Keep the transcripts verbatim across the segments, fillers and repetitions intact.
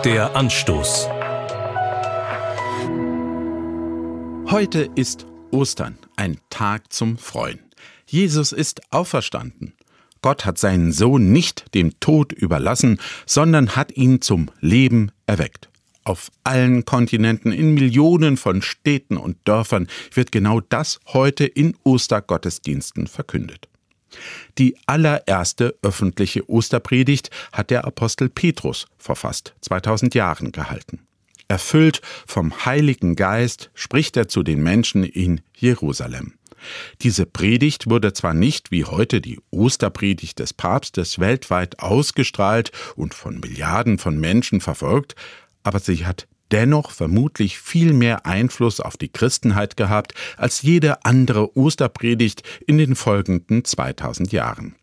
Der Anstoß. Heute ist Ostern, ein Tag zum Freuen. Jesus ist auferstanden. Gott hat seinen Sohn nicht dem Tod überlassen, sondern hat ihn zum Leben erweckt. Auf allen Kontinenten, in Millionen von Städten und Dörfern wird genau das heute in Ostergottesdiensten verkündet. Die allererste öffentliche Osterpredigt hat der Apostel Petrus vor fast zweitausend Jahren gehalten. Erfüllt vom Heiligen Geist spricht er zu den Menschen in Jerusalem. Diese Predigt wurde zwar nicht wie heute die Osterpredigt des Papstes weltweit ausgestrahlt und von Milliarden von Menschen verfolgt, aber sie hat dennoch vermutlich viel mehr Einfluss auf die Christenheit gehabt als jede andere Osterpredigt in den folgenden zweitausend Jahren.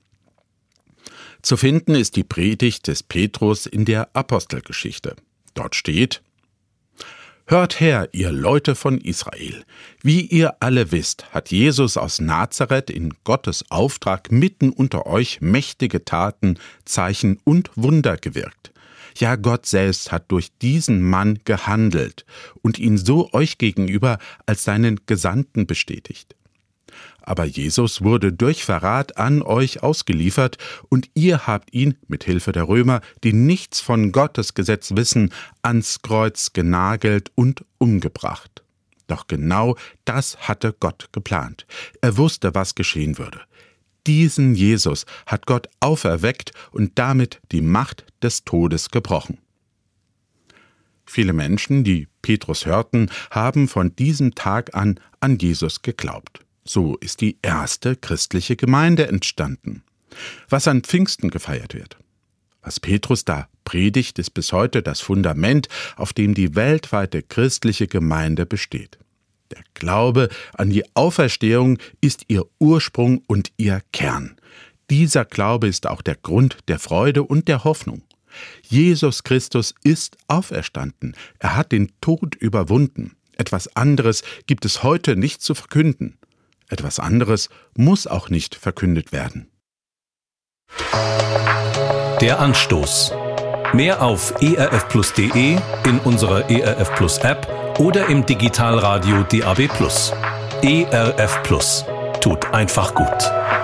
Zu finden ist die Predigt des Petrus in der Apostelgeschichte. Dort steht: Hört her, ihr Leute von Israel. Wie ihr alle wisst, hat Jesus aus Nazareth in Gottes Auftrag mitten unter euch mächtige Taten, Zeichen und Wunder gewirkt. Ja, Gott selbst hat durch diesen Mann gehandelt und ihn so euch gegenüber als seinen Gesandten bestätigt. Aber Jesus wurde durch Verrat an euch ausgeliefert und ihr habt ihn mit Hilfe der Römer, die nichts von Gottes Gesetz wissen, ans Kreuz genagelt und umgebracht. Doch genau das hatte Gott geplant. Er wusste, was geschehen würde. Diesen Jesus hat Gott auferweckt und damit die Macht des Todes gebrochen. Viele Menschen, die Petrus hörten, haben von diesem Tag an an Jesus geglaubt. So ist die erste christliche Gemeinde entstanden. Was an Pfingsten gefeiert wird. Was Petrus da predigt, ist bis heute das Fundament, auf dem die weltweite christliche Gemeinde besteht. Der Glaube an die Auferstehung ist ihr Ursprung und ihr Kern. Dieser Glaube ist auch der Grund der Freude und der Hoffnung. Jesus Christus ist auferstanden. Er hat den Tod überwunden. Etwas anderes gibt es heute nicht zu verkünden. Etwas anderes muss auch nicht verkündet werden. Der Anstoß. Mehr auf e r f plus punkt de, in unserer E R F Plus App oder im Digitalradio D A B Plus. E R F Plus. Tut einfach gut.